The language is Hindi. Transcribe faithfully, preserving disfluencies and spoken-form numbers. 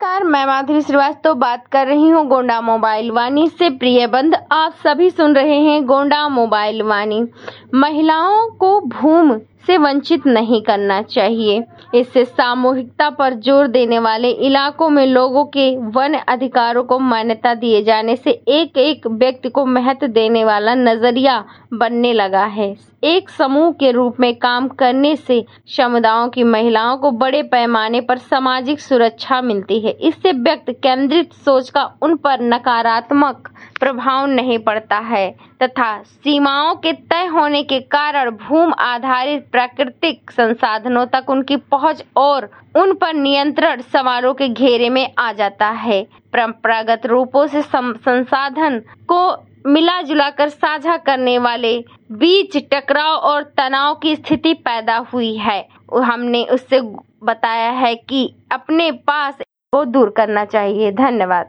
नमस्कार, मैं माधुरी श्रीवास्तव बात कर रही हूँ गोंडा मोबाइल वाणी से। प्रिय बंद, आप सभी सुन रहे हैं गोंडा मोबाइल वाणी। महिलाओं को भूमि से वंचित नहीं करना चाहिए। इससे सामूहिकता पर जोर देने वाले इलाकों में लोगों के वन अधिकारों को मान्यता दिए जाने से एक एक व्यक्ति को महत्व देने वाला नजरिया बनने लगा है। एक समूह के रूप में काम करने से समुदायों की महिलाओं को बड़े पैमाने पर सामाजिक सुरक्षा मिलती है। इससे व्यक्ति केंद्रित सोच का उन पर नकारात्मक प्रभाव नहीं पड़ता है तथा सीमाओं के तय होने के कारण भूमि आधारित प्राकृतिक संसाधनों तक उनकी पहुंच और उन पर नियंत्रण सवालों के घेरे में आ जाता है। परंपरागत रूपों से संसाधन को मिला जुला कर साझा करने वाले बीच टकराव और तनाव की स्थिति पैदा हुई है। हमने उससे बताया है कि अपने पास को दूर करना चाहिए। धन्यवाद।